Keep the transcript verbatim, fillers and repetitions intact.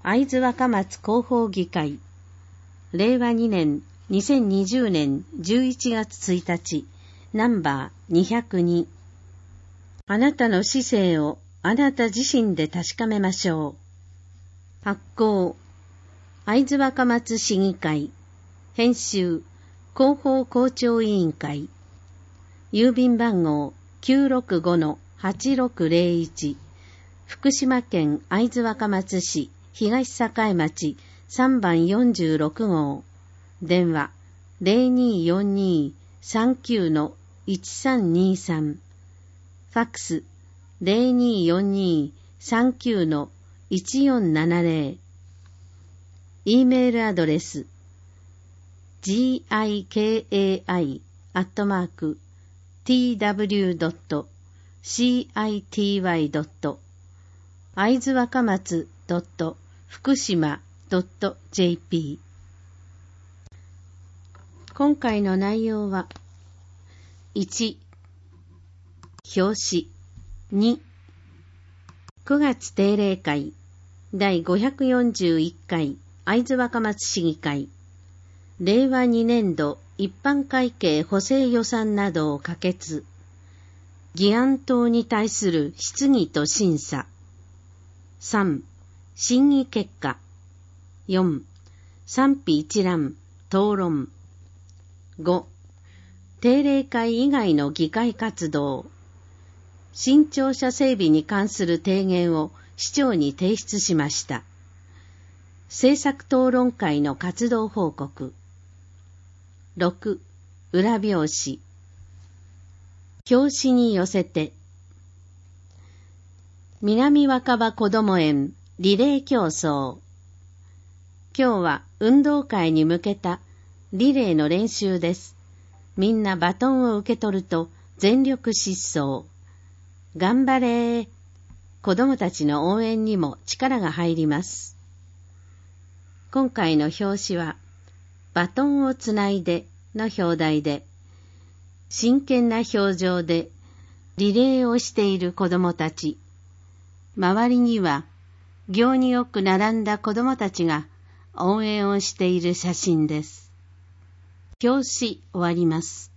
会津若松広報議会れいわにねんにせんにじゅうねんじゅういちがつついたちナンバーにひゃくに。あなたの市政をあなた自身で確かめましょう。発行会津若松市議会編集広報広聴委員会郵便番号 きゅうろくごのはちろくぜろいち 福島県会津若松市東栄町さんばんよんじゅうろくごう電話 ゼロにーよんにーさんきゅうのいちさんにさん ファックス ゼロにーよんにーさんきゅうのいちよんななぜろ E メールアドレス ギカイ アットマーク ティーダブリュー ドット シーアイティーワイ ドット 会津若松 ドット 福島 ドット ジェーピー 今回の内容はいち表紙にくがつ定例会だいごひゃくよんじゅういっかい会津若松市議会れいわにねんど一般会計補正予算などを可決議案等に対する質疑と審査さん審議結果よん賛否一覧討論ご定例会以外の議会活動新庁舎整備に関する提言を市長に提出しました。政策討論会の活動報告ろく裏表紙表紙に寄せて南若葉こども園リレー競争今日は運動会に向けたリレーの練習です。みんなバトンを受け取ると全力疾走。頑張れー。子供たちの応援にも力が入ります。今回の表紙はバトンをつないでの表題で真剣な表情でリレーをしている子供たち。周りには行によく並んだ子供たちが応援をしている写真です。表紙終わります。